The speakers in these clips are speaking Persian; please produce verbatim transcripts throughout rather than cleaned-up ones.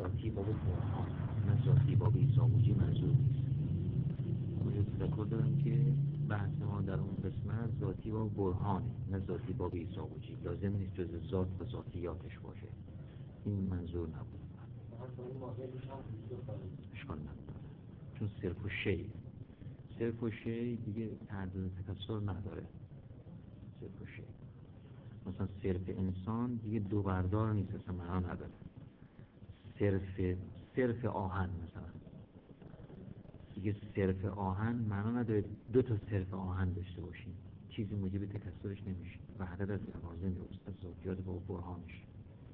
ذاتی باب برهان، نه ذاتی باب ایساوجی منظور نیست. باید تذکر دارم که بحث ما در اون قسمت ذاتی باب برهانه، نه ذاتی باب ایساوجی. لازم نیست جز ذات و ذاتیاتش باشه، این منظور نبود. اشکال نداره، چون صرف و شی صرف و شی دیگه تعدد تکسر نداره. صرف و شی مثلا صرف انسان دیگه دو بردار نیست، اصلا معنا نداره. صرف صرف آهن مثلا دیگه صرف آهن معنا نداره دو تا صرف آهن داشته باشیم، چیزی موجب تکسرش نمیشه. وحدت از تنازع نیست، از ذاتیات با برهانش.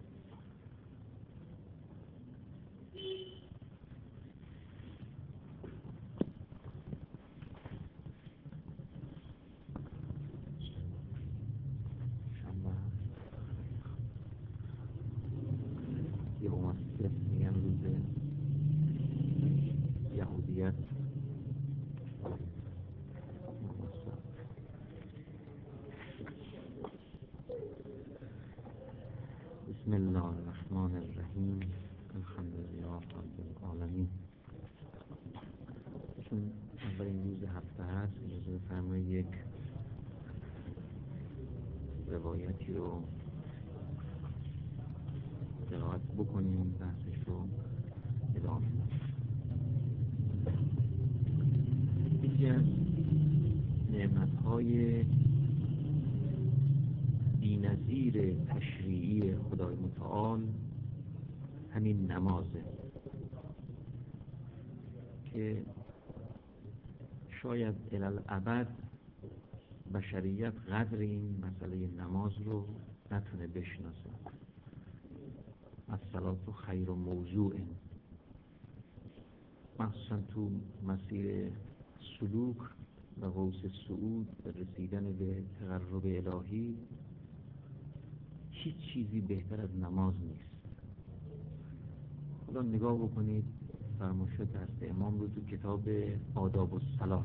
بسم الله الرحمن الرحیم. الحمدلله رب العالمین. چون اولین روز هفته هست اجازه بفرمایید یک روایتی رو قرائت بکنیم، بحثش رو ادامه بدیم. یکی از نعمت‌های بی‌نظیر تشریعی خدای متعال همین نمازه که شاید الالعبد بشریت قدر این مسئله نماز رو نتونه بشناسه. الصلاة خیر موضوع، مخصوصا تو مسیر سلوک و غوث صعود و رسیدن به تقرب الهی هیچ چیزی بهتر از نماز نیست. حالا نگاه بکنید فرمایشات دست امام رو تو کتاب آداب الصلاة.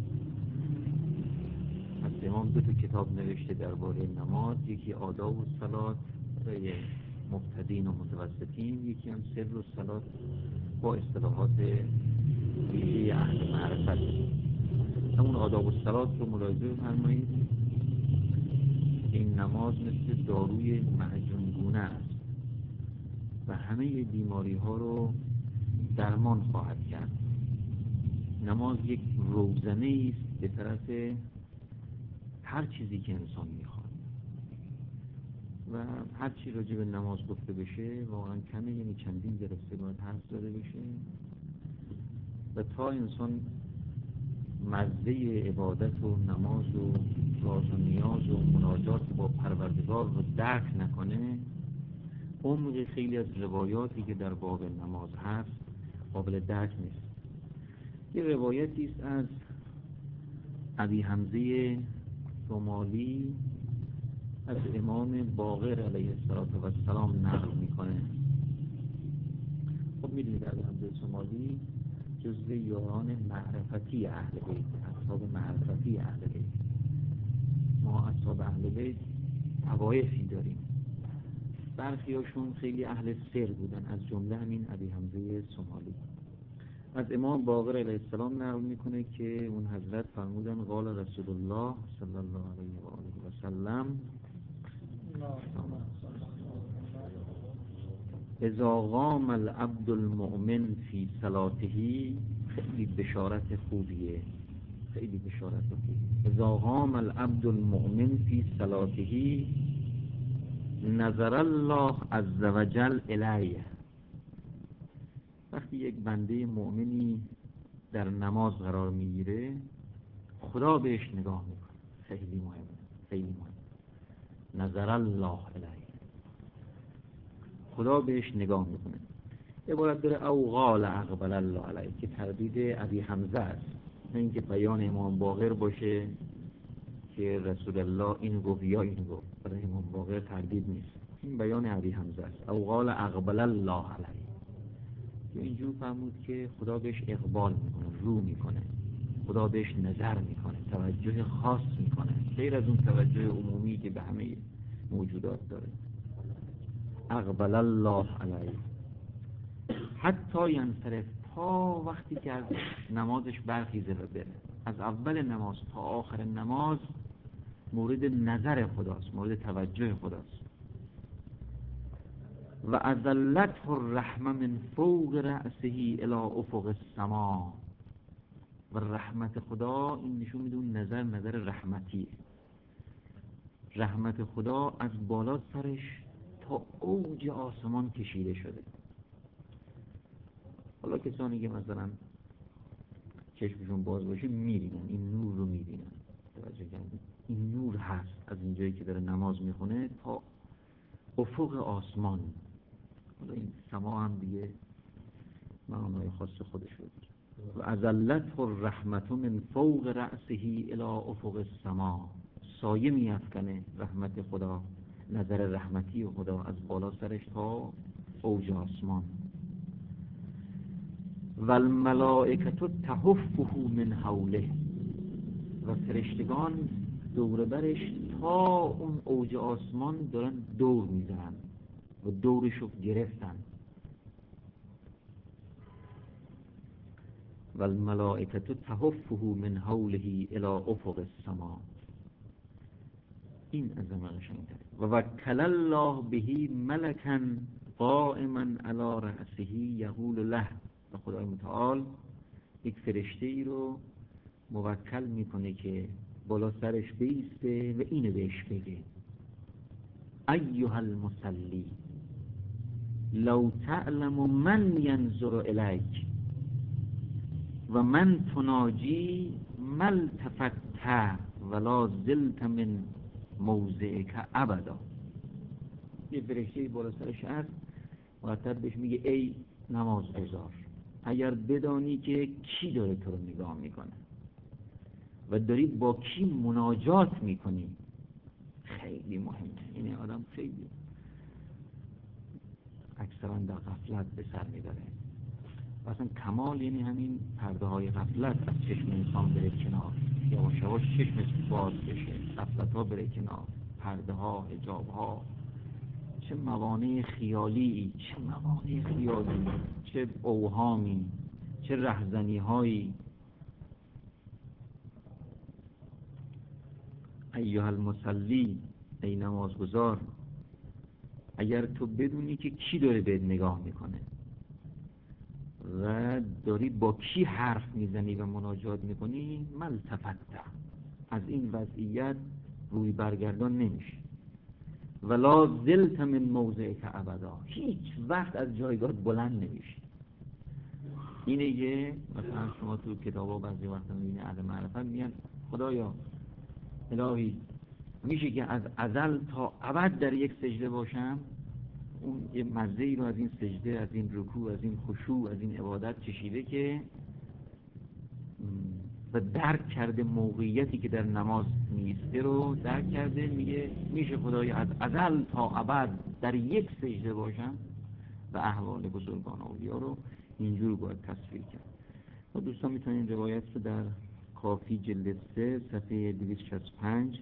دست امام دو تا کتاب نوشته درباره نماز، یکی آداب الصلاة برای مبتدین و متوسطین، یکی هم سر الصلاة با اصطلاحات ویژه اهل معرفت. همون آداب الصلاة رو ملاحظه بفرمایید. این نماز مثل داروی معجونگونه است و همه بیماری ها رو درمان خواهد کرد. نماز یک روزنه است به طرف هر چیزی که انسان میخواد و هر چی راجع به نماز گفته بشه واقعا کمه، یعنی چندین جلسه باید حرف زده بشه و تا انسان مزه عبادت و نماز و راز و نیاز و مناجات با پروردگار رو درک نکنه، عمق خیلی از روایاتی که در باب نماز هست قابل درک نیست. یه روایتی است از ابی حمزه صومالی از امام باقر علیه السلام نقل میکنه. خب میدونید ابی حمزه صومالی جزو یاران معرفتی اهل بیت، اصحاب معرفتی اهل بیت. ما اصحاب اهل بیت طوایفی داریم، برخی هاشون خیلی اهل سر بودن، از جمله همین ابی حمزه صومالی. از امام باقر علیه السلام نقل میکنه که اون حضرت فرمودن قال رسول الله صلی الله علیه و آله و سلم اذا قام العبد المؤمن فی صلاته، خیلی بشارت خوبیه، خیلی بشارت خوبیه. اذا قام العبد المؤمن فی صلاته نظر الله عز وجل الیه. وقتی یک بنده مؤمنی در نماز قرار میگیره خدا بهش نگاه میکنه. خیلی مهمه، خیلی مهمه. نظر الله الیه، خدا بهش نگاه میکنه. عبارت داره او قال اقبل الله علیه که تردید ابی حمزه است، نه اینکه بیان امام باقر باشه که رسول الله این گفت یا این گفت. برای امام باقر تردید نیست، این بیان ابی حمزه است. او قال اقبل الله علیه، اینجور فرمود که خدا بهش اقبال میکنه، رو میکنه، خدا بهش نظر میکنه، توجه خاص میکنه، غیر از اون توجه عمومی که به همه موجودات داره. اقبل الله علیه. حتی ینصرف، تا وقتی که از نمازش برخیزه و بره. از اول نماز تا آخر نماز مورد نظر خداست، مورد توجه خداست. و اذلته الرحمه من فوق رأسه الی افق السما. و رحمت خدا، این نشون میده اون نظر نظر رحمتیه. رحمت خدا از بالا سرش تا اوج آسمان کشیده شده. حالا کسانی که مثلا چشمشون باز باشه میبینن این نور رو، میبینن توجه کردید این نور هست از اینجایی که داره نماز میخونه تا افق آسمان. حالا این سما هم دیگه معنای خاص خودش رو داره. و اذلته الرحمة من فوق رأسه الی افق السما. سایه میافکنه رحمت خدا، نظر رحمتی خدا از بالا سرش تا اوج آسمان. و الملائکة تحفه من حوله. و فرشتگان دور برش تا اون اوج آسمان دارن دور میزنن و دورشو گرفتن. و الملائکة تحفه من حوله الی افق السما. این از ما قشنگ‌تره. و وکل الله به ملکا قائما علی رأسه یقول له. و خدای متعال یک فرشته ای رو موکل میکنه که بالا سرش بیسته و اینو بهش بگه: ایها المصلی لو تعلم من ینظر الیک و من تناجی ما التفت ولا زلت من موضعک ابدا. یه فرشته بالا سرش هست، مرتب بهش میگه ای نماز گزار، اگر بدانی که کی داره تو رو نگاه میکنه و داری با کی مناجات میکنی، خیلی مهمه. این آدم خیلی اکثرا در غفلت به سر میبره. اصلا کمال یعنی همین پرده های غفلت از چشم انسان بره کنار، یواش یواش چشمش باز بشه، غفلت ها بره کنار، پرده ها، حجاب ها. چه موانع خیالی، چه موانع خیالی، چه اوهامی، چه رهزنی هایی. ایها المصلی، ای نمازگزار، اگر تو بدونی که کی داره بهت نگاه میکنه و داری با کی حرف میزنی و مناجات میکنی، ملتفت، از این وضعیت روی برگردان نمیشه. ولا زلت من موضعک ابدا، هیچ وقت از جایگاه بلند نمیشه. اینه که مثلا شما تو کتابا بعضی وقتا میبینی اهل معرفت میگن خدایا الهی میشه که از ازل تا ابد در یک سجده باشم؟ اون یه مزه ای رو از این سجده، از این رکوع، از این خشوع، از این عبادت چشیده که و درک کرده موقعیتی که در نماز نیسته رو درک کرده. میگه میشه خدایا از ازل تا ابد در یک سجده باشم؟ و احوال بزرگان اولیا رو اینجور باید تصویر کرد. و دوستان میتونین روایت رو در کافی جلد سه صفحه دویست و شصت و پنج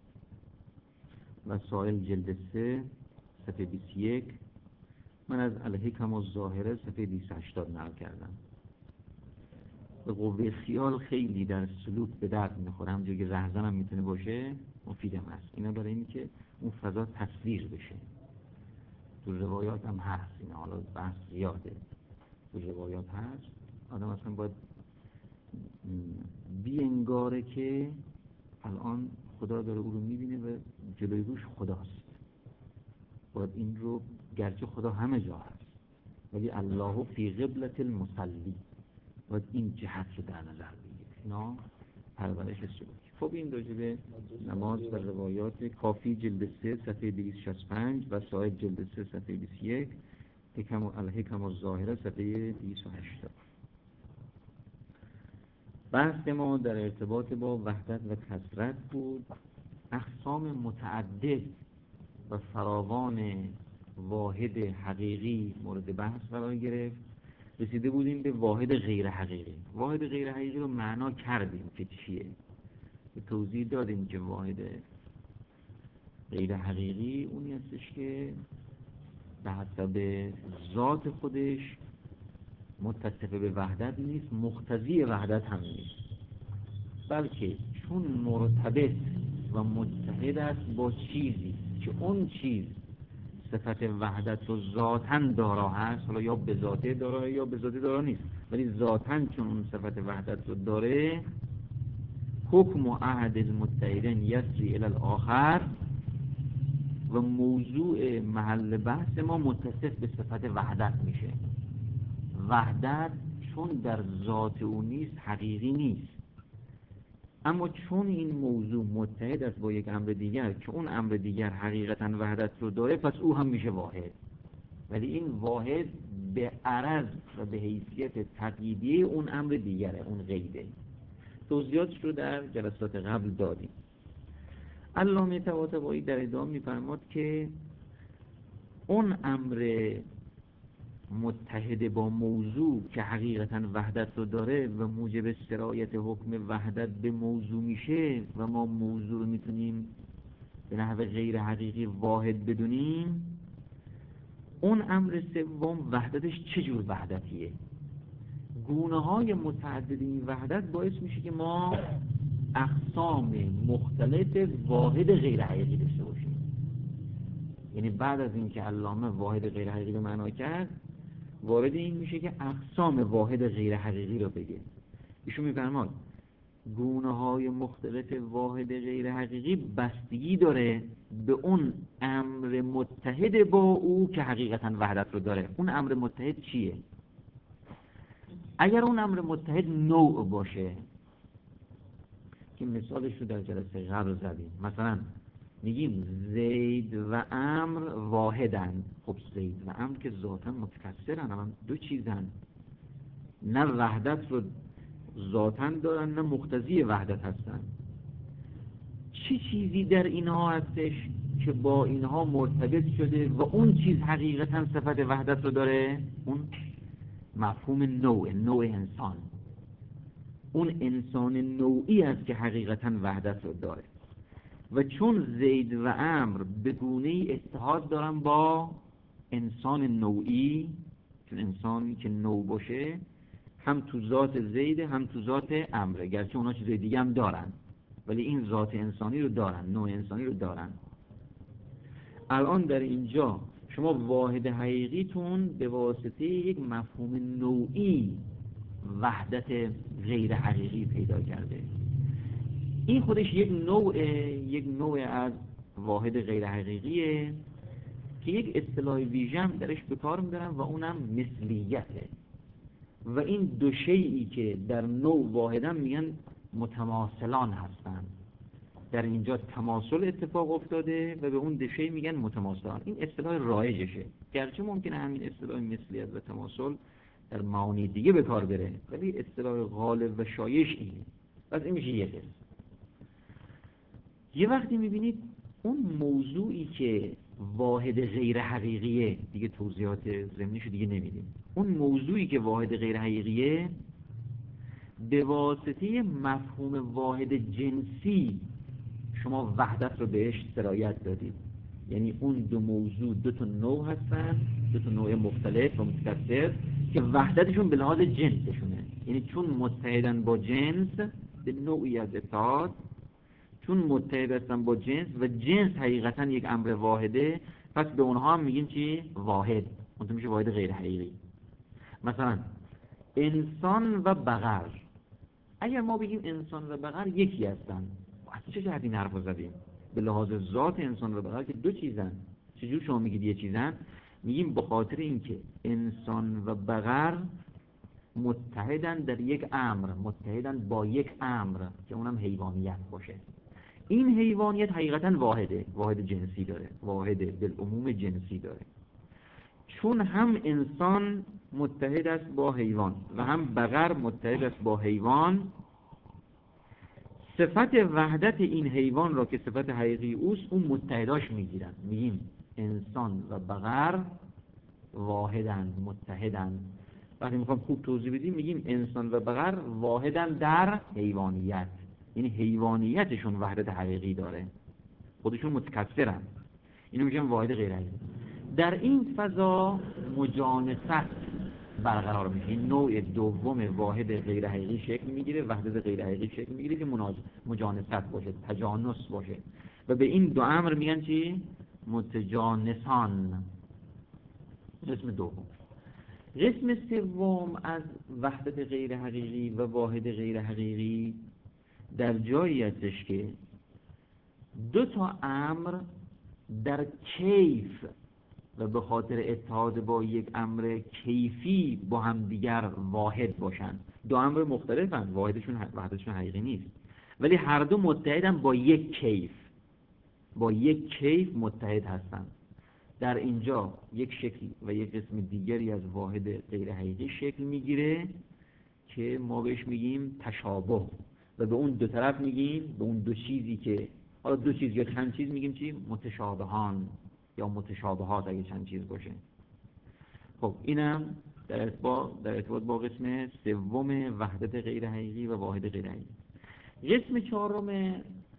و سائل جلد سه صفحه بیست و یک، من از الحکم الظاهره صفحه دویست و هشتاد نقل کردم. به قوه خیال خیلی در سلوک به درد میخوره، همونجوری که رهزن هم میتونه باشه، مفیدم هست. اینا برای اینی که اون فضا تصویر بشه. تو روایات هم هست اینا، حالا بحث زیاده، تو روایات هست. آدم اصلا باید بی انگاره که الان خدا داره او رو میبینه و جلوی روش خداست. باید این رو، گرچه خدا همه جا هست ولی الله فی قبلة المصلی، باید این جهت رو در نظر بگیرید. اینا پرورش سلوک. خب این راجع به نماز و روایات کافی جلد سه صفحه دویست و شصت و پنج و سائل جلد سه صفحه بیست و یک، حکم الحکم الظاهره صفحه دویست و هشتاد. بحث ما در ارتباط با وحدت و کثرت بود. اقسام متعدد و فراوان واحد حقیقی مورد بحث قرار گرفت. رسیده بودیم به واحد غیر حقیقی. واحد غیر حقیقی رو معنا کردیم که چیه، به توضیح دادیم که واحد غیر حقیقی اونی هستش که به حسب ذات خودش متصف به وحدت نیست، مقتضی وحدت هم نیست، بلکه چون مرتبط و متحد است با چیزی که اون چیز صفت وحدت رو ذاتاً دارا هست، حالا یا به ذاته دارا یا به ذاته دارا نیست، ولی ذاتاً چون اون صفت وحدت رو داره، حکم و عهد المتحدین یسری الی الاخر، و موضوع محل بحث ما متصف به صفت وحدت میشه. وحدت چون در ذات او نیست حقیقی نیست، اما چون این موضوع متحد است با یک امر دیگر که اون امر دیگر حقیقتا وحدت رو داره، پس او هم میشه واحد. ولی این واحد به عرض و به حیثیت تقییدی اون امر دیگره، اون قیده. توضیحاتش رو در جلسات قبل دادیم. علامه طباطبایی در ادامه می‌فرماد که اون امر متحد با موضوع که حقیقتا وحدت رو داره و موجب سرایت حکم وحدت به موضوع میشه و ما موضوع رو میتونیم به نحو غیر حقیقی واحد بدونیم، اون امر سوم وحدتش چه جور وحدتیه؟ گونه های متعدد این وحدت باعث میشه که ما اقسام مختلف واحد غیر حقیقی داشته باشیم. یعنی بعد از اینکه علامه واحد غیر حقیقی رو معنا کرد، وارد این میشه که اقسام واحد غیر حقیقی رو بگه. ایشون میفرماد گونه های مختلف واحد غیر حقیقی بستگی داره به اون امر متحد با او که حقیقتا وحدت رو داره. اون امر متحد چیه؟ اگر اون امر متحد نوع باشه که مثالش رو در جلسه قبل زدیم، مثلا میگیم زید و امر واحدن، خب زید و امر که ذاتاً متکثرن، هم دو چیزن، نه وحدت رو ذاتاً دارن نه مقتضی وحدت هستن. چه چیزی در اینها هستش که با اینها مرتبط شده و اون چیز حقیقتاً صفت وحدت رو داره؟ اون مفهوم نوع، نوع انسان. اون انسان نوعی است که حقیقتاً وحدت رو داره. و چون زید و امر به گونه‌ای اتحاد دارن با انسان نوعی، چون انسانی که نوع باشه هم تو ذات زید هم تو ذات امر، گرچه اونا چیزای دیگه هم دارن ولی این ذات انسانی رو دارن، نوع انسانی رو دارن. الان در اینجا شما واحد حقیقیتون به واسطه یک مفهوم نوعی وحدت غیر حقیقی پیدا کرده. این خودش یک نوع یک نوع از واحد غیر حقیقیه که یک اصطلاح ویژه هم درش به کار می‌برن و اونم مثلیته. و این دو شیئی که در نوع واحدن میگن متماثلان هستن. در اینجا تماثل اتفاق افتاده و به اون دو شیء میگن متماثلان. این اصطلاح رایجشه، گرچه ممکنه همین اصطلاح مثلیت و تماثل در معانی دیگه به کار بره، ولی اصطلاح غالب و شایع اینه. پس این میشه یک اسم. یه وقتی میبینید اون موضوعی که واحد غیر حقیقیه، دیگه توضیحات ضمنیشو دیگه نمیدیم، اون موضوعی که واحد غیر حقیقیه به واسطه مفهوم واحد جنسی شما وحدت رو بهش سرایت دادید. یعنی اون دو موضوع دو تا نوع هستن، دو تا نوع مختلف و متکثر که وحدتشون به لحاظ جنسشونه. یعنی چون متحدن با جنس به نوعی از اتحاد، چون متحد هستن با جنس و جنس حقیقتا یک امر واحده، پس به اونها هم میگیم چی؟ واحد. اون میشه واحد غیر حقیقی. مثلا انسان و بقر، اگر ما بگیم انسان و بقر یکی هستن، از چه جهت این حرف رو زدیم؟ به لحاظ ذات انسان و بقر که دو چیزن. چجور شما میگید یه چیزن؟ میگیم به خاطر اینکه انسان و بقر متحدن در یک امر، متحدن با یک امر که اونم حیوانیت باشه. این حیوانیت حقیقتا واحده، واحد جنسی داره، واحد بالعموم جنسی داره. چون هم انسان متحد است با حیوان و هم بقر متحد است با حیوان، صفت وحدت این حیوان را که صفت حقیقی اوست اون متحداش میگیرن. میگیم انسان و بقر واحدن، متحدن. وقتی میخوام خوب توضیح بدیم میگیم انسان و بقر واحدن در حیوانیت، یعنی حیوانیتشون وحدت حقیقی داره، خودشون متکثرن. اینو میگم واحد غیر حقیقی. در این فضا مجانست برقرار میشه. این نوع دوم واحد غیر حقیقی شکل میگیره، وحدت غیر حقیقی شکل میگیره که مناز- مجانست باشه، تجانس باشه، و به این دو امر میگن چی؟ متجانسان. قسم دوم. قسم سوم از وحدت غیر حقیقی و واحد غیر حقیقی در جایی هستش که دو تا امر در کیف و به خاطر اتحاد با یک امر کیفی با هم دیگر واحد باشن. دو امر مختلفن، واحدشون وحدتشون حقیقی نیست، ولی هر دو متحدن با یک کیف، با یک کیف متحد هستن. در اینجا یک شکل و یک قسم دیگری از واحد غیر حقیقی شکل میگیره که ما بهش میگیم تشابه، و به اون دو طرف میگیم، به اون دو چیزی که حالا دو چیز یا چند چیز میگیم چی؟ متشابهان یا متشابهات اگه چند چیز باشه. خب اینم در ارتباط در ارتباط با قسم سوم وحدت غیر حقیقی و واحد غیر حقیقی. قسم چهارم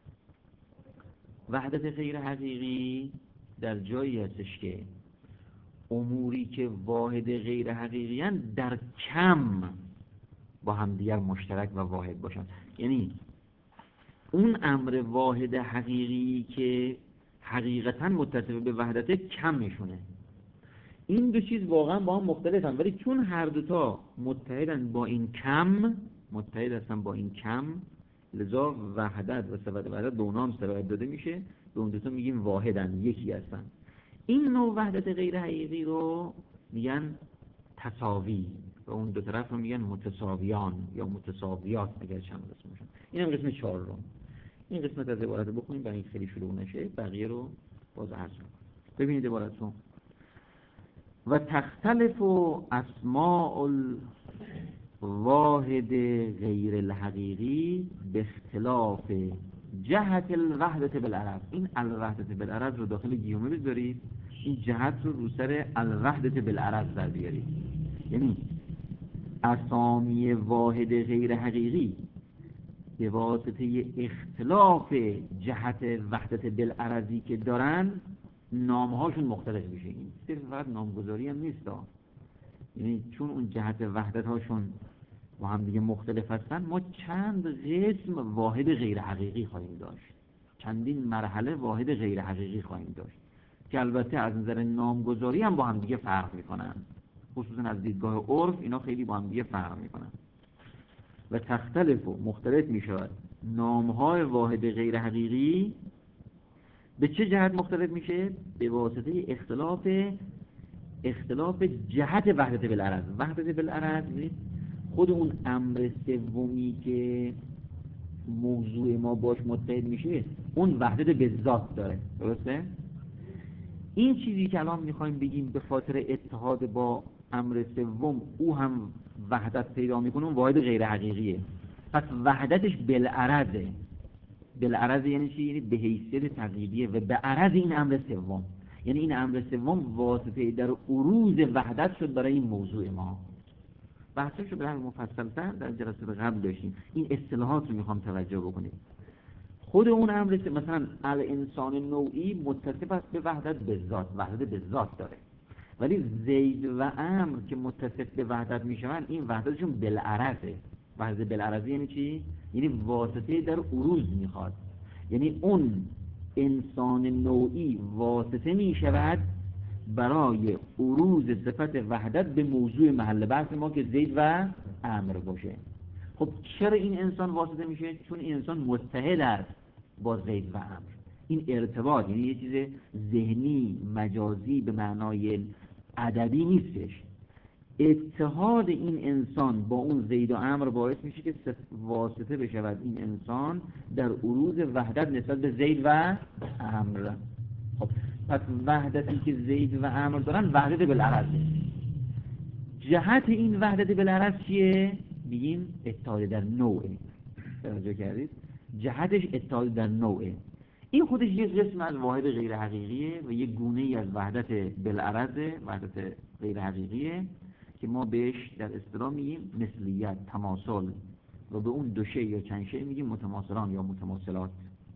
وحدت غیر حقیقی در جایی هستش که اموری که واحد غیر حقیقی هستند در کم با همدیگر مشترک و واحد باشن. یعنی اون امر واحد حقیقی که حقیقتا متصف به وحدت کم میشونه. این دو چیز واقعا با هم مختلفن، ولی چون هر دوتا متحدن با این کم، متحد هستن با این کم، لذا وحدت و صفت وحدت به اونها هم صفت داده میشه، به اون دوتا میگیم واحدن، یکی هستن. این نوع وحدت غیر حقیقی رو میگن تساوی و اون دو طرف رو میگن متساویان یا متساویات اگر چند قسم باشن. این هم قسم چهار رو. این قسمت از عبارت رو بخونیم برای اینکه خیلی شلوغ نشه، بقیه رو باز عرض کنم. ببینید عبارت رو: و تختلف اسماء الواحد غیر الحقیقی به اختلاف جهت الوحدت بالعرض. این الوحدت بالعرض رو داخل گیومه بذارید، این جهت رو رو سر الوحدت بالعرض در بیارید. یعنی اسامی واحد غیر حقیقی به واسطه اختلاف جهت وحدت بالعرضی که دارن نامهاشون مختلف میشه. این صرف فقط نامگذاری هم نیست، یعنی چون اون جهت وحدت هاشون با هم دیگه مختلف هستن، ما چند قسم واحد غیر حقیقی خواهیم داشت، چندین مرحله واحد غیر حقیقی خواهیم داشت که البته از نظر نامگذاری هم با هم دیگه فرق میکنن، خصوصا از دیدگاه عرف اینا خیلی با هم دیگه فرق میکنن. و تختلف و مختلف میشود نامهای واحد غیر حقیقی به چه جهت مختلف میشه؟ به واسطه اختلاف اختلاف جهت وحدت بالعرض. وحدت بالعرض خود اون امر سومی که موضوع ما باش متحد میشه، اون وحدت به ذات داره، درسته؟ این چیزی که الان میخوایم بگیم به خاطر اتحاد با امر سوم او هم وحدت پیدا میکنه، اون واحد غیر حقیقیه. پس وحدتش بالعرضه. بالعرض یعنی چی؟ یعنی به حیثیت تقییدیه و به عرض این امر سوم، یعنی این امر سوم واسطه در عروض وحدت شد برای این موضوع ما. بحثش رو به همین مفصل‌تر در جلسه قبل داشتیم. این اصطلاحات رو میخوام توجه بکنید. خود اون امر مثلا الانسان نوعی متصف است به وحدت به ذات، وحدت به ذات داره، ولی زید و عمرو که متصف به وحدت میشوند این وحدتشون بالعرضه. وحدت بالعرض یعنی چی؟ یعنی واسطه در عروض میخواد، یعنی اون انسان نوعی واسطه میشود برای عروض صفت وحدت به موضوع محل بحث ما که زید و عمرو باشه. خب چرا این انسان واسطه میشه؟ چون این انسان متحد است با زید و عمرو. این ارتباط یعنی یه چیز ذهنی مجازی به معنای ادبی نیستش. اتحاد این انسان با اون زید و عمرو باعث میشه که واسطه بشود این انسان در عروض وحدت نسبت به زید و عمرو. خب پس وحدتی که زید و عمرو دارن وحدت بالعرضه. جهت این وحدت بالعرض چیه؟ بگیم اتحاد در نوعه. توجه کردید؟ جهتش اتحاد در نوعه. این خودش یک قسم از واحد غیر حقیقیه و یک گونه ای از وحدت بالعرضه، وحدت غیر حقیقیه که ما بهش در اصطلاح میگیم مثلیت، تماثل، و به اون دو شی یا چند شی میگیم متماثلان یا متماثلات.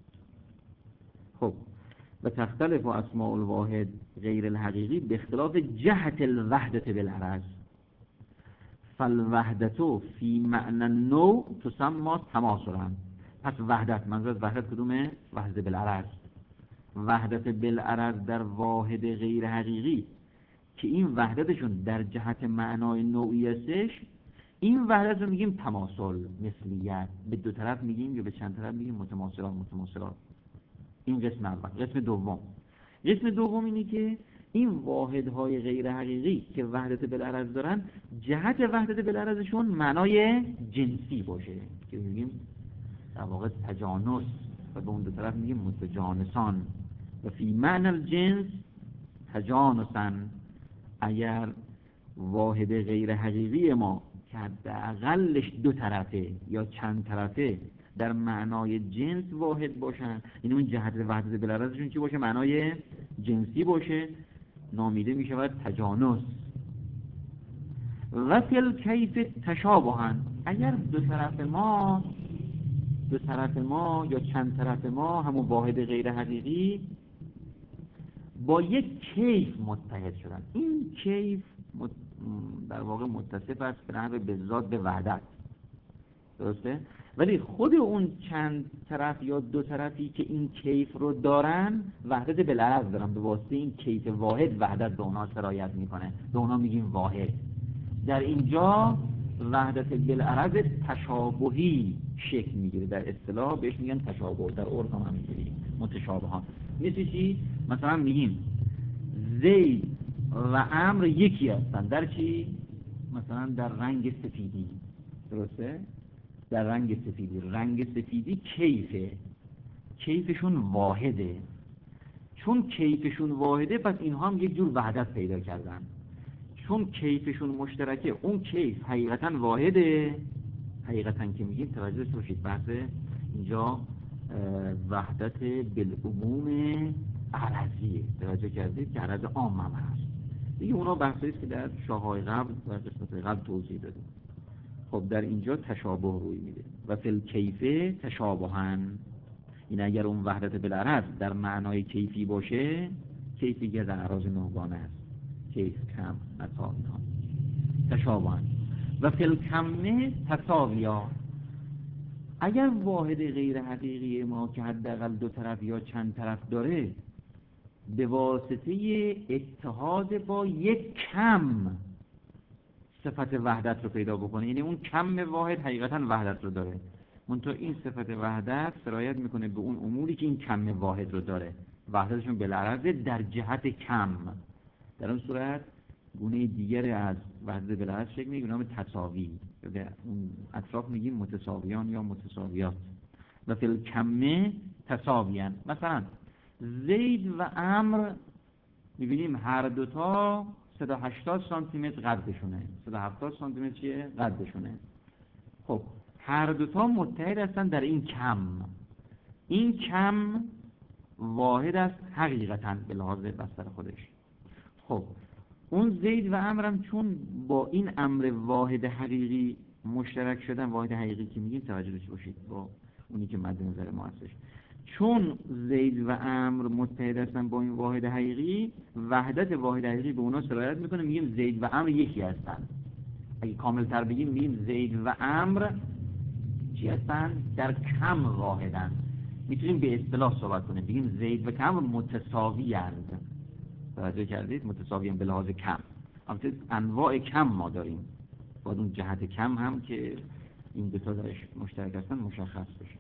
خب و تختلف اسماء الواحد غیر الحقیقی به اختلاف جهت الوحدت بالعرض. فالوحدتو فی معنی نوع تسمى تماثلا. پس وحدت، منظور از وحدت کدومه؟ وحدت بالعرض. وحدت بالعرض در واحد غیر حقیقی که این وحدتشون در جهت معنای نوعی هستش، این وحدت رو میگیم تماثل، مثلیت. به دو طرف میگیم یا به چند طرف میگیم متماثلات متماثلات. این قسم اول. قسم دوم قسم دوم اینه که این واحدهای غیر حقیقی که وحدت بالعرض دارن، جهت وحدت بالعرضشون معنای جنسی باشه که میگیم در واقع تجانس، و به اون دو طرف میگیم متجانسان. و فی معنی الجنس تجانسن. اگر واحد غیر حقیقی ما که حداقلش دو طرفه یا چند طرفه در معنای جنس واحد باشن، این اون جهت وحدت بالعرضشون چی باشه؟ معنای جنسی باشه، نامیده می شود تجانس. و فی الکیف تشابهن. اگر دو طرف ما دو طرف ما یا چند طرف ما همون واحد غیر حقیقی با یک کیف متحد شدن، این کیف مت... در واقع متصف است به نحو بذات به وحدت، درسته؟ ولی خود اون چند طرف یا دو طرفی که این کیف رو دارن وحدت بالعرض دارن، به واسطه این کیف واحد وحدت به اونا سرایت میکنه، به اونا میگیم واحد. در اینجا وحدت بالعرض تشابهی شکل میگیره، در اصطلاح بهش میگن تشابه، در عرف هم همینجوری متشابهان. مثل چی؟ مثلا میگیم زید و عمرو یکی هستن در چی؟ مثلا در رنگ سفیدی، درسته؟ در رنگ سفیدی، رنگ سفیدی کیفه، کیفشون واحده. چون کیفشون واحده پس اینها هم یک جور وحدت پیدا کردن. چون کیفشون مشترکه، اون کیف حقیقتا واحده. حقیقتا که میگیم توجه داشته باشید، بحث اینجا وحدت بالعموم عرضیه، توجه کردید که عرض عام هم هست دیگه. اونا بحثیست که در شاههای قبل و قسمت قبل توضیح دادیم. خب در اینجا تشابه روی میده. و فی الکیف تشابهن. این اگر اون وحدت بالعرض در معنای کیفی باشه، کیفی که در اعراض نوگانه است، کیف کم عطا اینها تشابهن. و فی الکمه تساویا. اگر واحد غیر حقیقی ما که حداقل دو طرف یا چند طرف داره، به واسطه اتحاد با یک کم صفت وحدت رو پیدا بکنه، یعنی اون کم واحد حقیقتا وحدت رو داره، منتها این صفت وحدت سرایت میکنه به اون اموری که این کم واحد رو داره، وحدتشون بالعرض در جهت کم. در اون صورت گونه دیگر از وحدت بالعرض شکل میگه به نام تساوی، به اون اطراف میگیم متساویان یا متساویات. و فی الکمه تساویان. مثلا زید و عمرو میبینیم هر دوتا صد و هشتاد سانتی متر قدشونه، صد و هفتاد سانتی متر چیه؟ قدشونه. خب هر دوتا متحد هستن در این کم. این کم واحد است حقیقتا به لحاظ بستر خودش. خب اون زید و عمرو هم چون با این امر واحد حقیقی مشترک شدن، واحد حقیقی که میگیم توجه داشته باشید با اونی که مد نظر ما هستش، چون زید و عمرو متحد هستن با این واحد حقیقی، وحدت واحد حقیقی به اونا سرایت میکنه، میگیم زید و عمرو یکی هستن. اگه کامل تر بگیم میگیم زید و عمرو چی هستن؟ در کم واحدن. میتونیم به اصطلاح صحبت کنیم بگیم زید و عمرو متساوی هستن. توجه کردید؟ متساوی هم به لحاظ کم. البته انواع کم ما داریم، باید اون جهت کم هم که این دو تا درش مشترک هستن مشخص بشه.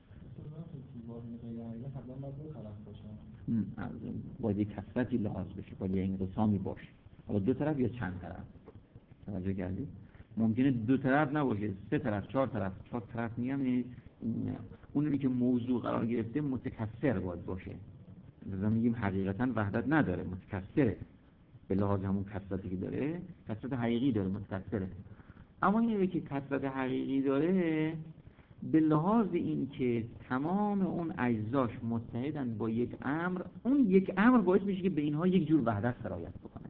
باید یک کثرتی لحاظ بشه، باید یک انقسامی باشه، حالا دو طرف یا چند طرف. توجه کردید؟ ممکنه دو طرف نباشه، سه طرف، چهار طرف. چهار طرف میگم یعنی اونی که موضوع قرار گرفته متکثر باید باشه. مثلا میگیم حقیقتا وحدت نداره، متکثره، به لحاظ همون کثرتی که داره، کثرت حقیقی داره، متکثره. اما اینه که کثرت حقیقی داره به لحاظ این که تمام اون اجزاش متحدن با یک امر، اون یک امر باعث میشه که به اینها یک جور وحدت سرایت بکنه.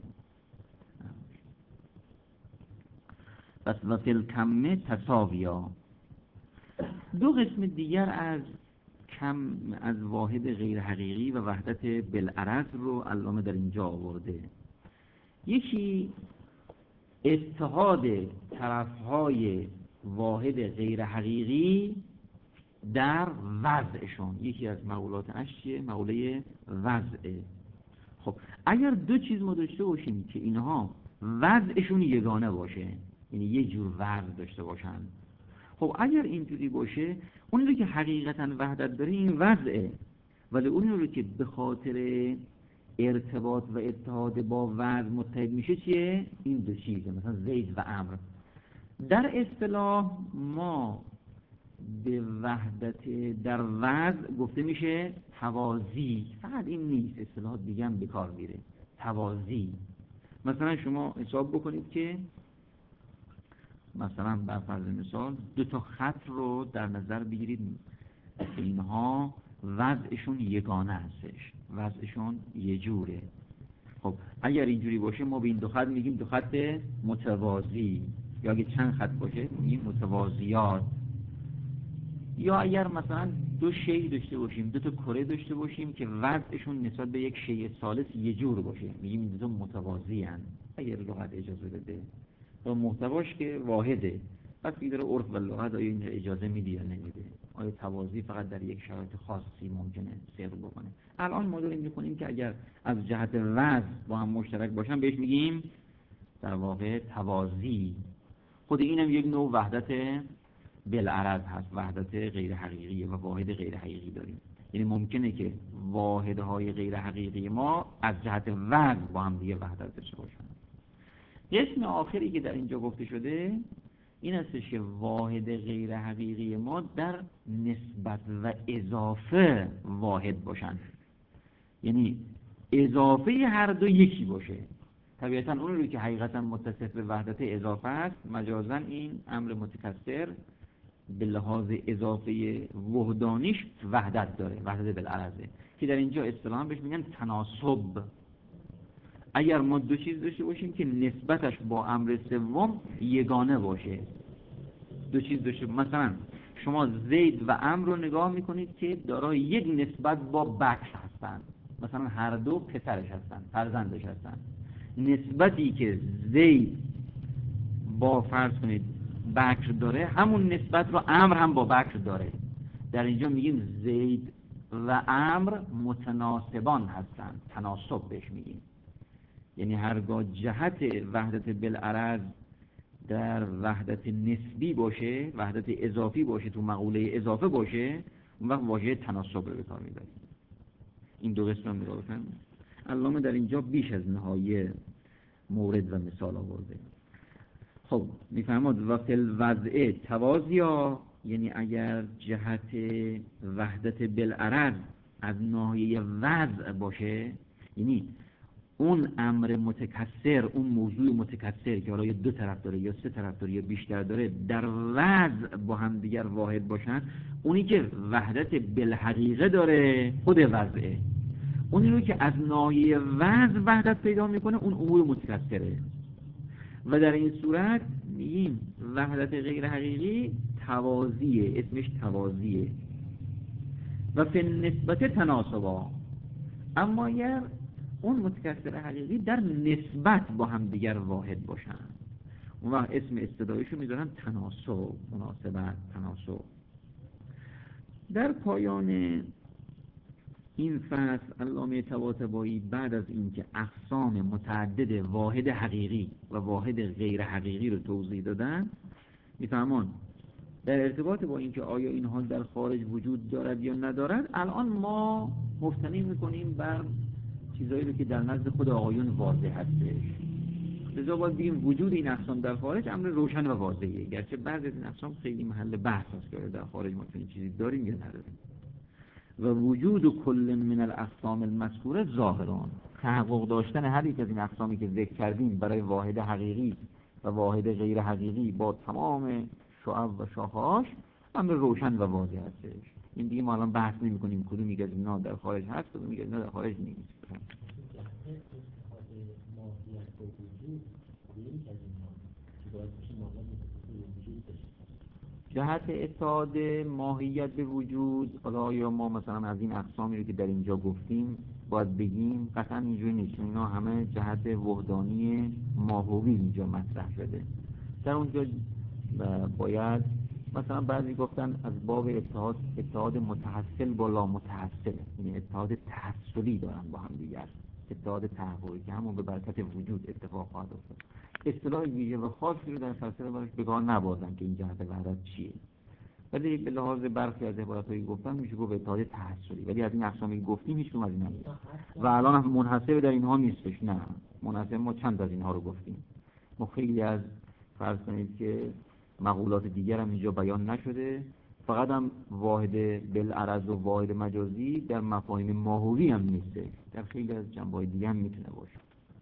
پس و فی الکمه تساویا. دو قسم دیگر از کم از واحد غیر حقیقی و وحدت بالعرض رو علامه در اینجا آورده. یکی اتحاد طرفهای واحد غیر حقیقی در وضعشون. یکی از مقولات اش چیه؟ مقوله وضعه. خب اگر دو چیز ما داشته باشیم که اینها وضعشون یگانه باشه، یعنی یه جور وضع داشته باشن، خب اگر اینجوری باشه، اون رو که حقیقتا وحدت داره این وضعه، ولی اون رو که به خاطر ارتباط و اتحاد با وضع متحد میشه چیه؟ این دو چیزه، مثلا زید و عمرو. در اصطلاح ما به وحدت در وضع گفته میشه توازی. فقط این نیست، اصطلاح دیگه هم به کار میره، توازی. مثلا شما حساب بکنید که مثلا بر فرض مثال دو تا خط رو در نظر بگیرید، اینها وضعشون یگانه هستش، وضعشون یه جوره. خب اگر اینجوری باشه ما به این دو خط میگیم دو خط متوازی، یا اگه چند خط باشه میگیم متوازیات. یا اگر مثلا دو شی داشته باشیم، دو تا کره داشته باشیم که وضعشون نسبت به یک شی ثالث یه جور باشه، میگیم این دو متوازی هستند اگر لغت اجازه بده. و محتواش که واحده، پس دیگه داره عرف و لغت آیا این اجازه میده یا نمیده، آیا توازی فقط در یک شرایط خاصی ممکنه صدق بکنه. الان ما داریم میکنیم که اگر از جهت وضع با هم مشترک باشن بهش میگیم در واقع توازی. خود اینم یک نوع وحدت بالعرض هست، وحدت غیر حقیقی و واحد غیر حقیقی داریم. یعنی ممکنه که واحدهای غیر حقیقی ما از جهت وضع با هم دیگه وحدت داشته باشن. قسم آخری که در اینجا گفته شده این هستش که واحد غیر حقیقی ما در نسبت و اضافه واحد باشن، یعنی اضافه هر دو یکی باشه. طبیعتا اون رو که حقیقتا متصف به وحدت اضافه است، مجازا این امر متکثر به لحاظ اضافه وحدانیش وحدت داره، وحدت بالعرضه، که در اینجا اصطلاحاً بهش میگن تناسب. اگر ما دو چیز داشته باشیم که نسبتش با امر سوم یگانه باشه، دو چیز داشته، مثلا شما زید و عمرو رو نگاه میکنید که دارای یک نسبت با بکر هستن، مثلا هر دو پسرش هستن، فرزندش هستن. نسبتی که زید با فرض کنید بکر داره، همون نسبت رو عمرو هم با بکر داره. در اینجا میگیم زید و عمرو متناسبان هستن، تناسب بهش میگیم. یعنی هرگاه جهت وحدت بالعرض در وحدت نسبی باشه، وحدت اضافی باشه، تو مقوله اضافه باشه، اون وقت واژه تناسب رو به کار میبریم. این دو قسم رو نگاه بکنیم. علامه در اینجا بیش از نهایه مورد و مثال آورده. خب میفهمد وقت الوضع توازیا، یعنی اگر جهت وحدت بالعرض از ناحیه وضع باشه، یعنی اون امر متکثر، اون موضوع متکثر که حالا دو طرف داره یا سه طرف داره یا بیشتر داره، در وضع با هم دیگر واحد باشن، اونی که وحدت بالحقیقه داره خود وضعه. اونی رو که از ناحیه وضع وحدت پیدا میکنه اون امور متکثره. و در این صورت میگیم وحدت غیر حقیقی توازیه، اسمش توازیه. و فی نسبت تناسبا، اما اگر اون متکثر حقیقی در نسبت با هم دیگر واحد باشن، اون وقت اسم استدایشو میذارن تناسب، مناسبت، تناسب. در پایان این فصل علامه طباطبایی بعد از اینکه اقسام متعدد واحد حقیقی و واحد غیر حقیقی رو توضیح دادن، میفهمون در ارتباط با اینکه آیا این حال در خارج وجود دارد یا ندارد، الان ما مفتنی میکنیم بر چیزایی رو که در نزد خود آقایون واضح هستش. لذا باید بگیم وجود این اقسام در خارج امر روشن و واضحه، گرچه بعضی از این اقسام خیلی محل بحث است که در خارج ما این چیزی داریم یا نداریم. و وجود کل من الاقسام المذکوره ظاهران، تحقق داشتن هر یک از این اقسامی که ذکر کردیم برای واحد حقیقی و واحد غیر حقیقی با تمام شعب و شاخه‌هاش امر روشن و واضح هستش. این دیگه ما الان بحث نمی کنیم کدوم یک از اینا در خارج هست کدوم یک از اینا در خارج نیست. جهت اتحاد ماهیت به وجود، حالا یا ما مثلا از این اقسامی رو که در اینجا گفتیم باید بگیم قطعا اینجوری نیست، اینا همه جهت وحدانی ماهوی اینجا مطرح شده. در اونجا باید مثلا بعضی گفتن از باب اتحاد اتحاد متحصل با لا متحصل، یعنی اتحاد تحصلی دارن با هم دیگر، اتحاد تحققی که همون به برکت وجود اتفاق خواهد افتاد. اصطلاح ویژه و خاصی رو در فلسفه براش به کار نبردن که این جهت وحدت چیه، ولی به لحاظ برخی از عبارت‌هایی گفتن میشه گفت اتحاد تحصلی، ولی از این اقسامی که گفتیم هیچ کدوم از اینا نیست و الان هم منحصر در اینها نیستش. نه، منحصر ما چند از اینها رو گفتیم. ما خیلی از فرض کنید که مقولات دیگر هم اینجا بیان نشده، فقط هم واحد بالعرض و واحد مجازی در مفاهیم ماهوی هم نیسته، در خیلی از جنبه‌های دیگه هم میتونه باشه.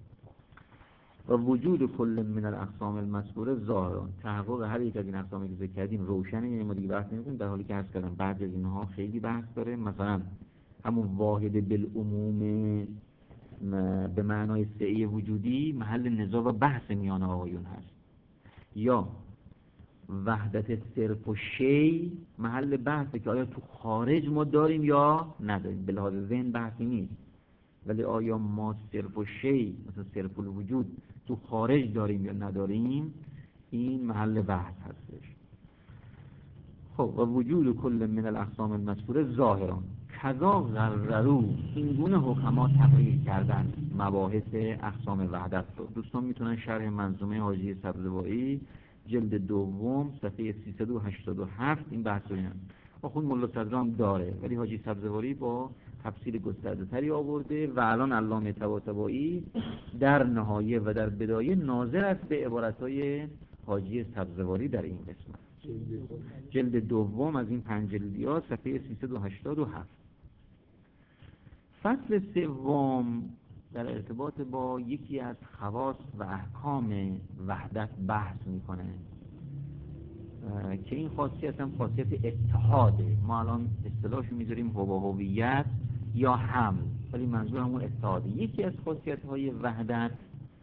و وجود کل من الاقسام المذکوره ظاهران، تحقق هر یک از این اقسامی که ذکر کردیم روشنه، یعنی ما دیگه بحث نمی‌کنیم، در حالی که عرض کردم بعضی از اینها خیلی بحث داره. مثلا همون واحد بالعموم به معنای سعی وجودی محل نزاع و بحث میان آقایون هست، یا وحدت صرف و شی محل بحثه که آیا تو خارج ما داریم یا نداریم. به لحاظ ذهن بحثی نیست، ولی آیا ما صرف و شی مثلا صرف الوجود تو خارج داریم یا نداریم، این محل بحث هستش. خب و وجود کل من الاقسام المذکوره ظاهران کذا غررو، این گونه حکما تقریر کردن مباحث اقسام وحدت رو. دوستان میتونن شرح منظومه حاجی سبزواری جلد دوم صفحه سیصد و هشتاد و هفت این بحث رو هم خود ملا صدرام داره، ولی حاجی سبزواری با تفصیل گسترده تری آورده و الان علامه طباطبایی در نهایه و در بدایه ناظر است به عبارتهای حاجی سبزواری در این قسمت. جلد دوم از این پنج جلدی ها صفحه سیصد و هشتاد و هفت. فصل سوم در ارتباط با یکی از خواص و احکام وحدت بحث میکنه که این خاصیت هم خاصیت اتحاده. ما الان اصطلاحش میذاریم هویت یا حمل، ولی منظور همون اتحاده. یکی از خاصیت های وحدت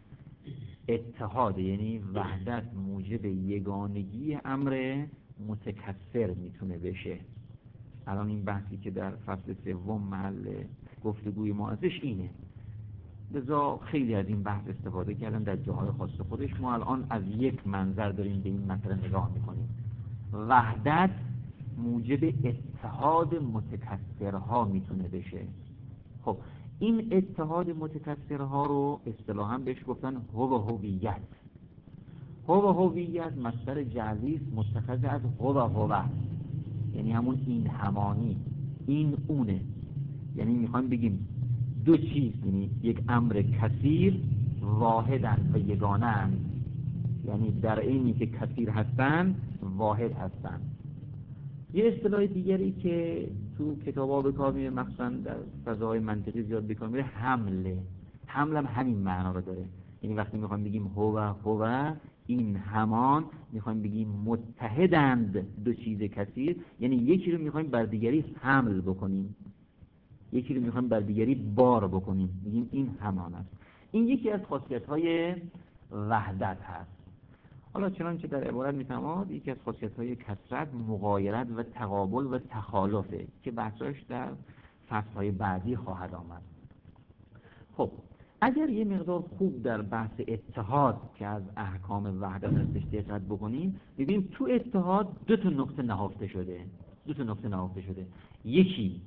اتحاده، یعنی وحدت موجب یگانگی امر متکثر میتونه بشه. الان این بحثی که در فصل سوم محل گفتگوی ما ازش اینه، لذا خیلی از این بحث استفاده کردن در جاهای خاص خودش. ما الان از یک منظر داریم به این مسئله نگاه میکنیم. وحدت موجب اتحاد متکثرها میتونه بشه. خب این اتحاد متکثرها رو اصطلاحاً بهش گفتن هو هویت. هو هویت مصدر جعلی است متخذ از هو هو، یعنی همون این همانی، این اونه. یعنی میخوایم بگیم دو چیز، یعنی یک امر کثیر واحدن و یگانن، یعنی در اینی که کثیر هستن واحد هستن. یه اصطلاح دیگری که تو کتابا به کار میره، مخصوصا در فضای منطقی زیاد به کار میره، حمله. حمل هم همین معنا رو داره، یعنی وقتی میخوایم بگیم هو هو این همان، میخوایم بگیم متحدند دو چیز کثیر، یعنی یکی رو میخوایم بر دیگری حمل بکنیم، یکی رو میخوایم بر دیگری بار بکنیم، میگیم این همان است. این یکی از خاصیت‌های وحدت هست. حالا چنانچه در عبارت میفرماد یکی از خاصیت‌های کثرت مغایرت و تقابل و تخالفه که بحثش در فصل‌های بعدی خواهد آمد. خب اگر یه مقدار خوب در بحث اتحاد که از احکام وحدت هستش دقت بکنیم، ببینیم تو اتحاد دو تا نقطه نهفته شده. دو تا نقطه نهفته شده. یکی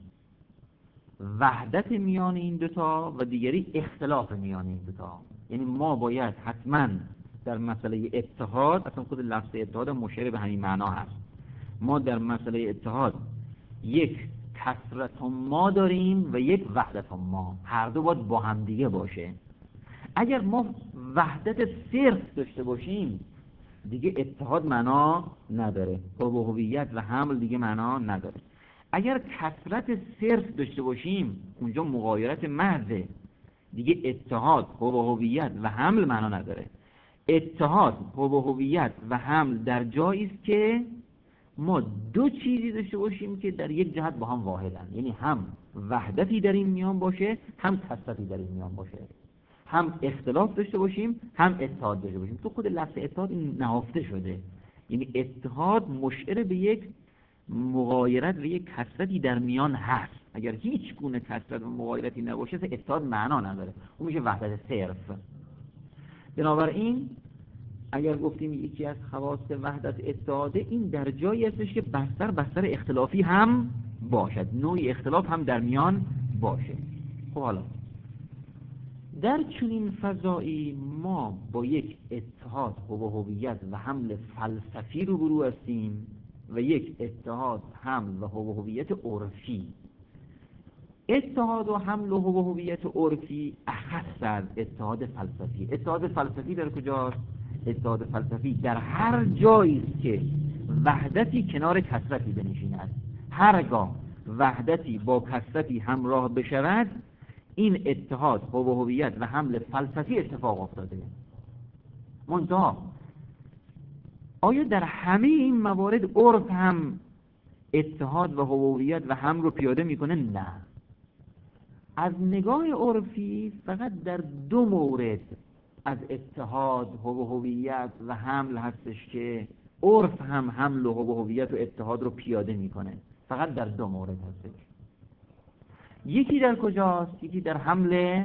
وحدت میان این دوتا و دیگری اختلاف میان این دوتا. یعنی ما باید حتما در مسئله اتحاد، اصلا خود لفظ اتحاد مشیر به همین معنا هست، ما در مسئله اتحاد یک کثرت ما داریم و یک وحدت ما، هر دو باید با هم دیگه باشه. اگر ما وحدت صرف داشته باشیم دیگه اتحاد معنا نداره، با هویت و حمل دیگه معنا نداره. اگر کثرت صرف داشته باشیم اونجا مغایرت محضه، دیگه اتحاد با هویت و حمل معنا نداره. اتحاد با هویت و حمل در جایی است که ما دو چیزی داشته باشیم که در یک جهت با هم واحدن، یعنی هم وحدتی در این میان باشه، هم کثرتی در این میان باشه، هم اختلاف داشته باشیم، هم اتحاد داشته باشیم. تو خود لفظ اتحاد این نهفته شده، یعنی اتحاد مشعر به یک مغایرت و یک کثرتی در میان هست. اگر هیچ گونه کثرت و مغایرتی نباشه اتحاد معنا نداره، اون میشه وحدت صرف. بنابراین اگر گفتیم یکی از خواص وحدت اتحاده، این در جایی هستش که بستر بستر اختلافی هم باشد، نوعی اختلاف هم در میان باشه. خب حالا در چنین فضایی ما با یک اتحاد هویت و حمل فلسفی روبرو هستیم و یک اتحاد حمل و هویت عرفی. اتحاد و حمل و هویت عرفی اخص از اتحاد فلسفی. اتحاد فلسفی در کجاست؟ اتحاد فلسفی در هر جایی است که وحدتی کنار کثرتی بنشیند. هرگاه وحدتی با کثرتی همراه بشود، این اتحاد هویت و حمل فلسفی اتفاق افتاده. منتها آیا در همه این موارد عرف هم اتحاد و هویت و حمل رو پیاده میکنه؟ نه. از نگاه عرفی فقط در دو مورد از اتحاد هویت و حمل هستش که عرف هم حمل و هویت و اتحاد رو پیاده میکنه. فقط در دو مورد هستش. یکی در کجاست؟ یکی در حمل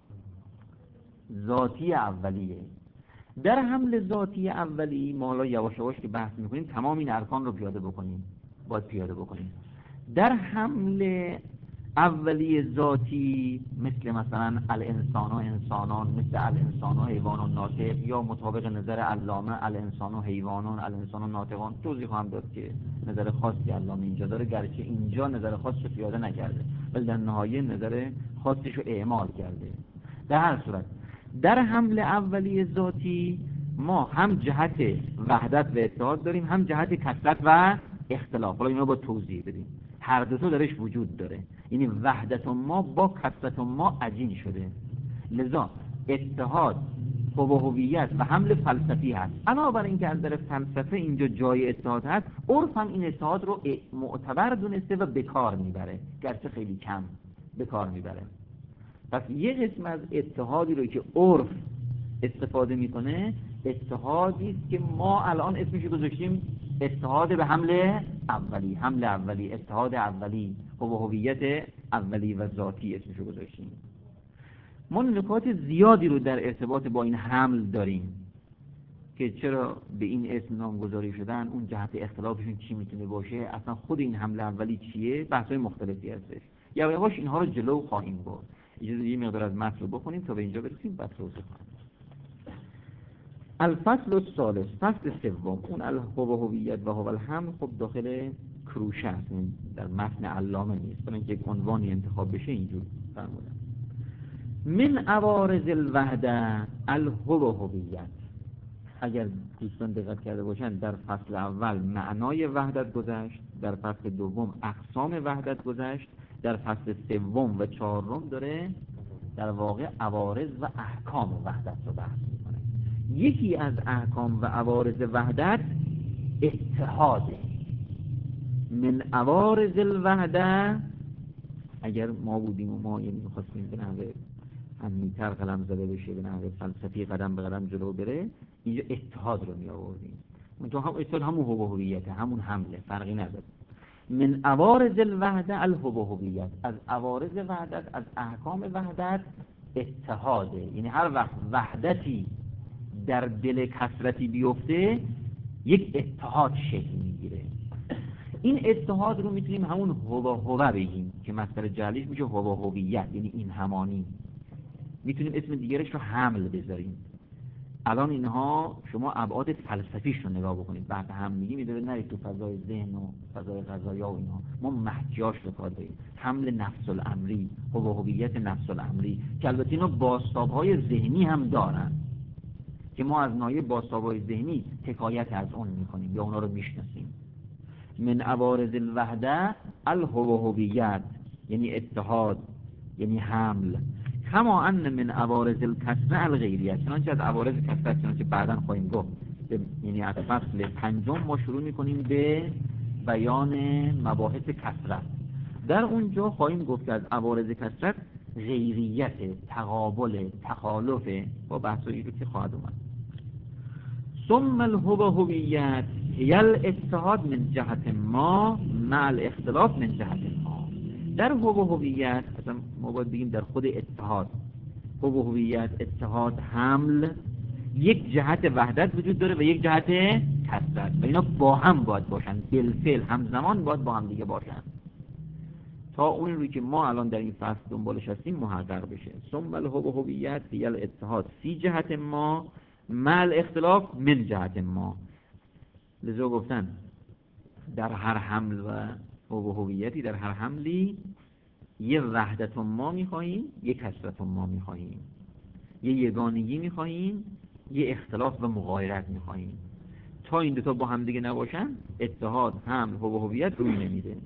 ذاتی اولیه. در حمل ذاتی اولی ما حالا یواش یواش که بحث میکنیم تمام این ارکان رو پیاده بکنیم، باید پیاده بکنیم. در حمل اولی ذاتی مثل مثلا الانسان و انسانان، مثل الانسان و حیوان و ناطق، یا مطابق نظر علامه الانسان و حیوانان الانسان و ناطقان. توضیح خواهم داد که نظر خاصی علامه اینجا داره، گرچه اینجا نظر خاصی رو پیاده نکرده ولی در نهایه نظر خاصیش رو اعمال کرده. در هر صورت در حمل اولی ذاتی ما هم جهت وحدت و اتحاد داریم، هم جهت کثرت و اختلاف. حالا اینا با توضیح بدیم. هر دو تا درش وجود داره، یعنی وحدت ما با کثرت ما عجین شده. لذا اتحاد هویت و حمل فلسفی هست. علاوه بر اینکه از نظر فلسفه اینجا جای اتحاد هست، عرف هم این اتحاد رو معتبر دونسته و به کار میبره، گرچه خیلی کم به کار میبره. پس یه قسم از اتحادی رو که عرف استفاده میکنه اتحادی است که ما الان اسمش گذاشتیم اتحاد به حمل اولی، حمل اولی، اتحاد اولی، هویت اولی و ذاتی اسمش گذاشتیم. ما نکات زیادی رو در ارتباط با این حمل داریم که چرا به این اسم نامگذاری شدن، اون جهت اختلافشون چی میتونه باشه، اصلا خود این حمل اولی چیه، بحث‌های مختلفی هستش. یا یواش اینها رو جلو خواهیم برد. اجازه یه مقدار از متن رو بخونیم تا به اینجا برسیم بعد توضیح خواهم. الفصل الثالث، فصل سوم، اون الهویت و هو الحمل خب داخل کروشه است، در متن علامه نیست، برای اینکه یک عنوانی انتخاب بشه اینجور فرمودن. من عوارض الوحده الهویت. اگر دوستان دقت کرده باشن در فصل اول معنای وحدت گذشت، در فصل دوم اقسام وحدت گذشت، در فصل سوم و چهارم داره در واقع عوارض و احکام وحدت رو بحث میکنه. یکی از احکام و عوارض وحدت اتحاده. من عوارض الوحده، اگر ما بودیم و ما یعنی میخواستیم به نحوه عمیق‌تر قلم زده بشه، به نحوه فلسفی قدم به قدم جلو بره، اینجا اتحاد رو می آوردیم. منتها هم اتحاد همون هویته، همون حمله، فرقی نداره. من عوارض الوحده الهویت، از عوارض وحدت، از احکام وحدت اتحاده. یعنی هر وقت وحدتی در دل کثرتی بیفته یک اتحاد شکل میگیره. این اتحاد رو میتونیم همون هو هو بگیم که مصدر جعلیش میشه هو هویت، یعنی این همانی. میتونیم اسم دیگرش رو حمل بذاریم. الان اینها شما ابعاد فلسفیش رو نگاه بکنید، بعد هم میگیم میدونه نرید تو فضای ذهن و فضای قضایا و اینها، ما محجاش رو کار داریم. حمل نفس الامری، هویت نفس الامری، که البته اینا بازتاب‌های ذهنی هم دارن که ما از ناحیه بازتاب‌های ذهنی حکایت از اون میکنیم یا اونا رو میشناسیم. من عوارض الوحده الهویت، یعنی اتحاد، یعنی حمل. کما ان من عوارض الکثره الغیریت، چنانچه از عوارض کثرت، چنانچه بعداً خواهیم گفت، یعنی از فصل پنجم ما شروع میکنیم به بیان مباحث کثرت. در اونجا خواهیم گفت که از عوارض کثرت غیریت، تقابل، تخالف، با بحثایی رو که خواهد اومد. ثم الهویت هیل اتحاد من جهت ما مع الاختلاف من جهت ما. در هو و هویت اصلا ما باید بگیم در خود اتحاد، هو و هویت، اتحاد، حمل، یک جهت وحدت وجود داره و یک جهت کثرت و اینا با هم باید باشن، بالفعل همزمان باید با هم دیگه باشن تا اون روی که ما الان در این فصل دنبالش هستیم محقق بشه. ثم الهو و هویت هی الاتحاد فی جهت ما مع الاختلاف من جهت ما. لذا گفتن در هر حمل و هو و هویتی، در هر حملی یه وحدت ما میخواییم، یه کثرت ما میخواییم، یه یگانگی میخواییم، یه اختلاف و مغایرت میخواییم. تا این دوتا با هم دیگه نباشن اتحاد، حمل، هو و هویت روی نمیده.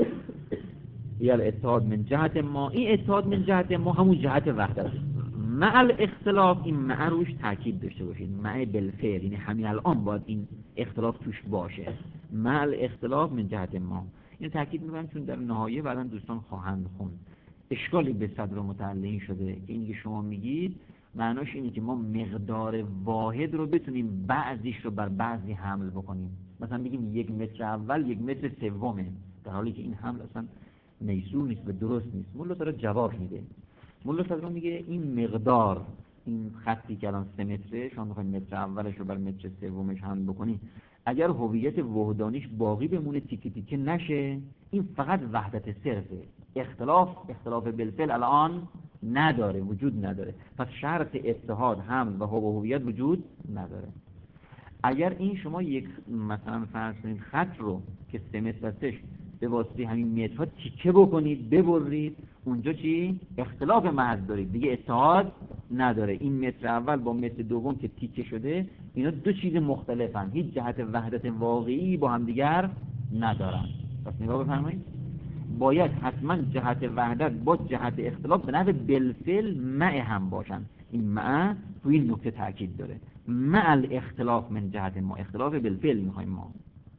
یا اتحاد من جهت ما، این اتحاد من جهت ما همون جهت وحدت. مع الاختلاف، این مع روش تاکید داشته باشید، مع بالفعل، یعنی همین الان باید این اختلاف توش باشه. مع الاختلاف من جهت ما، این تاکید میکنم چون در نهایه بعدا دوستان خواهند خوند. اشکالی به صدر متعلقین شده که اینکه شما میگید معناش اینه که ما مقدار واحد رو بتونیم بعضیش رو بر بعضی حمل بکنیم، مثلا بگیم یک متر اول یک متر سومه، در حالی که این حمل اصلا میسور نیست و درست نیست. مولا صدر جواب میده، مولا صدر میگه این مقدار، این خطی که الان سه متره شما میخواید متر اولش رو بر متر سومش حمل بکنی، اگر هویت وحدانیش باقی بمونه، تیکه تیکه نشه، این فقط وحدت صرفه، اختلاف اختلاف بالفعل الان نداره، وجود نداره. پس شرط اتحاد، حمل و هویت وجود نداره. اگر این شما یک مثلا فرض کنید خط رو که سه متر هستش به واسطه همین مترها تیکه بکنید ببرید، اونجا چی؟ اختلاف محض دارید، دیگه اتحاد نداره. این متر اول با متر دوم که تیکه شده، اینا دو چیز مختلفن، هیچ جهت وحدت واقعی با هم دیگر ندارن. پس نگاه بفرمایید، باید حتما جهت وحدت با جهت اختلاف به نحو بالفعل مع هم باشن. این مع روی این نکته تاکید داره، مع الاختلاف من جهت ما، اختلاف بالفعل میخوایم ما.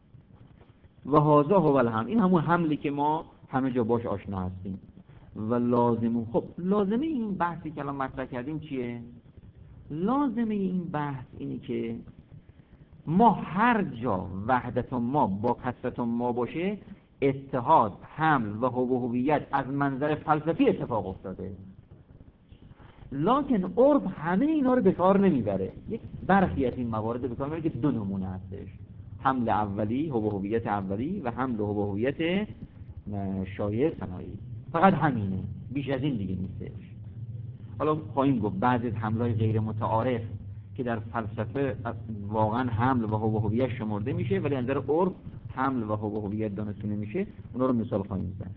و هذا هو الحمل، این همون حملی که ما همه جا باش آشنا هستیم. و لازم، خب لازمه این بحثی که الان مطرح کردیم چیه؟ لازمه این بحث اینه که ما هر جا وحدت ما با کثرت ما باشه، اتحاد، حمل و هویت از منظر فلسفی اتفاق افتاده. لکن عرف همه اینا رو به کار نمیبره. یک برخی از این موارد به کار میبره که دو نمونه هستش، حمل اولی، هویت اولی و حمل هویت شایع صنایعی. فقط همینه، بیش از این دیگه نیستش. حالا خواهیم گفت بعضی از حملهای غیر متعارف که در فلسفه واقعا حمل و هویت شمرده میشه ولی از نظر عرف حمل و هویت دانسته نمیشه، اونا رو مثال خواهیم زد.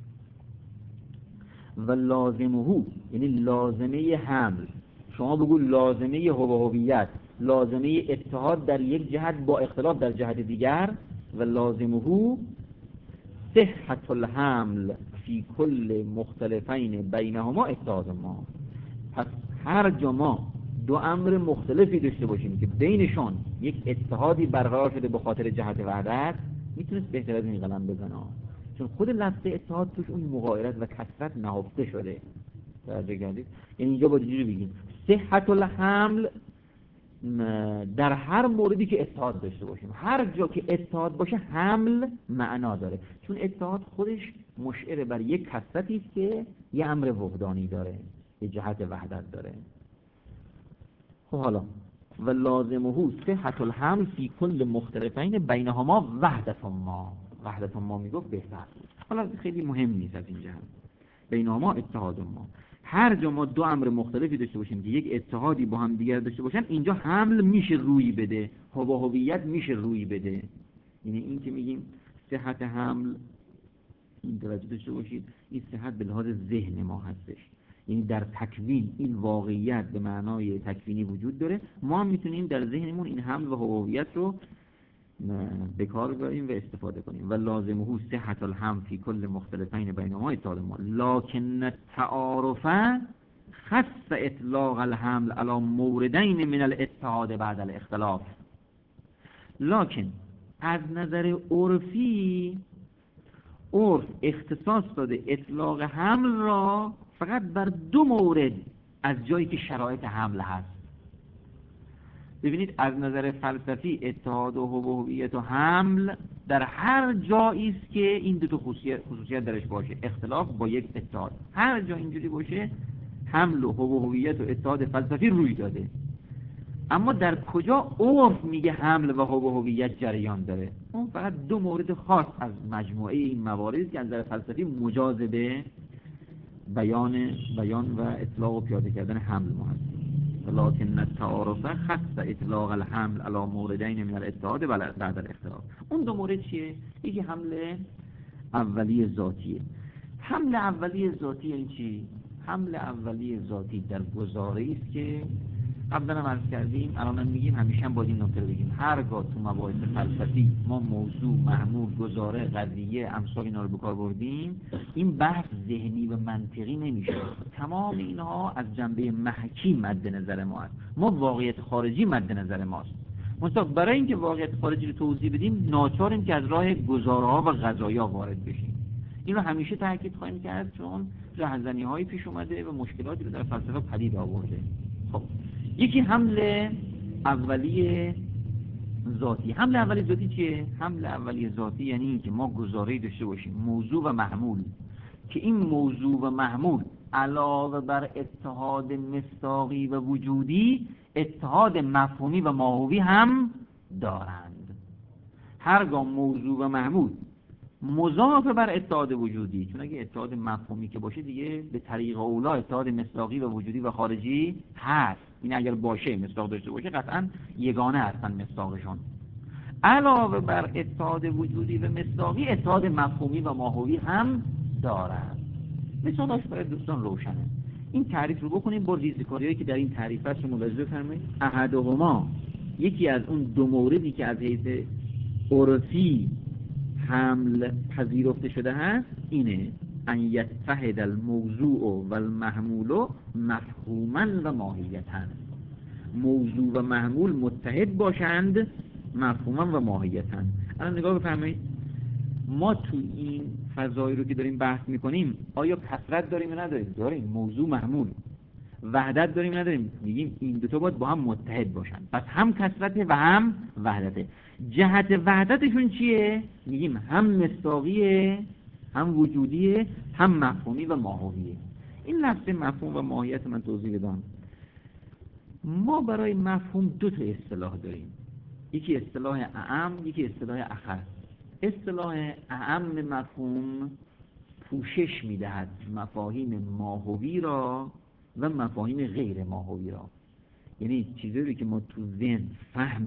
و لازمه، یعنی لازمه حمل، شما بگو لازمه هویت، لازمه اتحاد در یک جهت با اختلاف در جهت دیگر. و لازمه صحت الحمل فی کل مختلفین بینهما اتحاد ما. پس هر جا ما دو امر مختلفی داشته باشیم که بینشون یک اتحادی برقرار شده به خاطر جهت وحدت، میتونست بهتر از این قلم بزنه، چون خود لفظ اتحاد توش اون مغایرت و کثرت نهفته شده. توجه کردید؟ یعنی اینجا با اینجوری بگیم صحت الحمل در هر موردی که اتحاد داشته باشیم، هر جا که اتحاد باشه حمل معنا داره، چون اتحاد خودش مشعر بر یک کثرتی است که یه امر وحدانی داره، یه جهت وحدت داره. خب حالا و لازمه صحت الحمل فی کل مختلفین بینهما وحدت ما، وحدت ما میگفت بهتر، حالا خیلی مهم نیست از این جهت. بینهما اتحاد ما، هر جا ما دو امر مختلفی داشته باشیم که یک اتحادی با هم دیگر داشته باشن، اینجا حمل میشه روی بده، هویت میشه روی بده. یعنی این که میگیم صحت حمل، این توجه داشته باشید، این صحت به لحاظ ذهن ما هستش، یعنی در تکوین این واقعیت به معنای تکوینی وجود داره، ما هم میتونیم در ذهنمون این حمل و هویت رو به کار ببریم و استفاده کنیم. و لازمه صحت الحمل فی کل مختلفین بینهما اتحاد ما، لکن التعارف خص اطلاق الحمل علی موردین من الاتحاد بعد الاختلاف. لکن از نظر عرفی، عرف اختصاص داده اطلاق حمل را فقط بر دو مورد از جایی که شرایط حمل هست. ببینید از نظر فلسفی اتحاد و هویت و حمل در هر جایی است که این دو تا خصوصیت خصوصیت درش باشه، اختلاف با یک اتحاد، هر جا اینجوری باشه حمل و هویت و اتحاد فلسفی روی داده. اما در کجا عرف میگه حمل و هویت جریان داره؟ اون فقط دو مورد خاص از مجموعه این موارد که از نظر فلسفی مجاز به بیان بیان و اطلاق و پیاده کردن حمل ما هست. لكن التعارف خص اطلاق الحمل على موردین من الاتحاد و بعد الاختلاف. اون دو مورد چیه؟ یکی حمل اولی ذاتیه. حمل اولی ذاتی یعنی چی؟ حمل اولی ذاتی در گزاره است که قبلا هم عرض کردیم، الان هم میگیم، همیشه هم باید این نکته رو بگیم، هرگاه تو مباحث فلسفی ما موضوع، محمول، گزاره، قضیه، امثال اینا رو به کار بردیم، این بحث ذهنی و منطقی نمیشه. تمام اینها از جنبه محکی مد نظر ما است. ما واقعیت خارجی مد نظر ماست. مستقیم برای اینکه واقعیت خارجی رو توضیح بدیم ناچاریم که از راه گزاره‌ها و قضایا وارد بشیم. این رو همیشه تاکید خواهیم کرد چون رهزنی‌هایی پیش اومده و مشکلاتی رو در فلسفه پدید آورده. خب یکی حمل اولیه ذاتی. حمل اولیه ذاتی چیه؟ حمل اولیه ذاتی یعنی اینکه ما گزاره‌ای داشته باشیم، موضوع و محمول، که این موضوع و محمول علاوه بر اتحاد مصداقی و وجودی اتحاد مفهومی و ماهوی هم دارند. هرگاه موضوع و محمول مضاف بر اتحاد وجودی، چون اگه اتحاد مفهومی که باشه دیگه به طریق اولا اتحاد مصداقی و وجودی و خارجی هست، این اگر باشه مصداق داشته باشه قطعا یگانه هستن مصداقشون. علاوه بر اتحاد وجودی و مصداقی اتحاد مفهومی و ماهوی هم دارند. مثالش برای دوستان روشنه. این تعریف رو بکنیم با ریزکاریایی که در این تعریف هست رو ملاحظه فرمایید. احدهما، یکی از اون دو موردی که از حیث عرفی حمل پذیرفته شده هست اینه ان یتحد الموضوع و المحمول مفهوما و ماهیتا. موضوع و محمول متحد باشند مفهوما و ماهیتا. الان نگاه بفرمایید، ما تو این فضایی رو که داریم بحث میکنیم آیا کثرت داریم یا نداریم؟ داریم. موضوع محمول. وحدت داریم یا نداریم؟ میگیم این دو تا باید با هم متحد باشن، پس هم کثرته و هم وحدته. جهت وحدتشون چیه؟ میگیم هم مصداقیه، هم وجودیه، هم مفهومی و ماهویه. این لفظ مفهوم و ماهیت من توضیح بدم. ما برای مفهوم دو تا اصطلاح داریم، یکی اصطلاح اعم، یکی اصطلاح اخص. اصطلاح اعم مفهوم پوشش میدهد مفاهیم ماهوی را و مفاهیم غیر ماهوی را، یعنی چیزایی که ما تو ذهن فهم